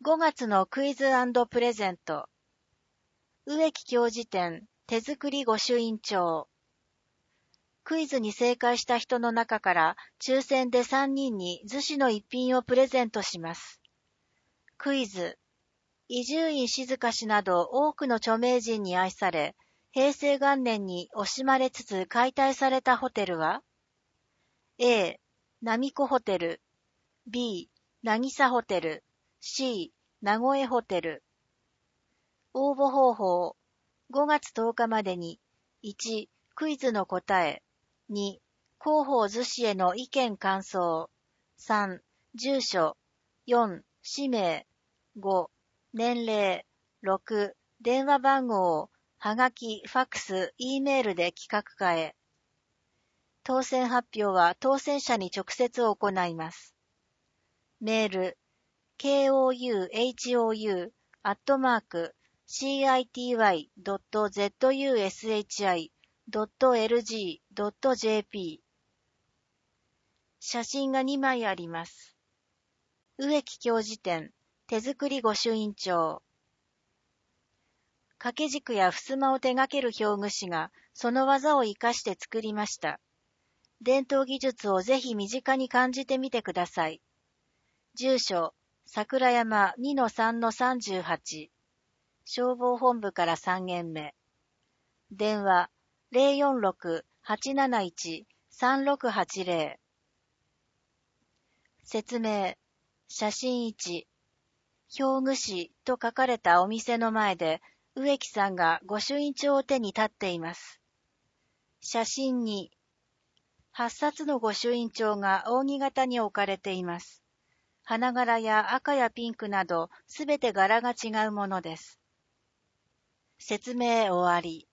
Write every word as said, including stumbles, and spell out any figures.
ごがつのクイズ&プレゼント。植木教授展手作り御朱印帳。クイズに正解した人の中から抽選でさんにんに逗子の一品をプレゼントします。クイズ。伊集院静氏など多くの著名人に愛され、平成元年に惜しまれつつ解体されたホテルは A. ナミコホテル B. 渚ホテル C. 名古屋ホテル。応募方法。ごがつとおかまでにいち. クイズの答え。に. 広報逗子への意見感想。さん. 住所。よん. 氏名。ご. 年齢。ろく. 電話番号をはがき、ファックス、Eメールで企画化へ。当選発表は当選者に直接行います。メール ケーオーユーエイチオーユー アットマーク シーアイティーワイ ドット ゼットユーエスエイチアイ ドット エルジー ドット ジェーピー。写真がにまいあります。植木教授展手作り御朱印帳。掛け軸や襖を手掛ける表具師がその技を生かして作りました。伝統技術をぜひ身近に感じてみてください。住所、桜山 にのさんのさんじゅうはち。消防本部からさんげんめ。電話 ゼロよんろく はちなないち さんろくはちゼロ。説明。写真いち。表具師と書かれたお店の前で植木さんが御朱印帳を手に立っています。写真に。はっさつの御朱印帳が扇形に置かれています。花柄や赤やピンクなどすべて柄が違うものです。説明終わり。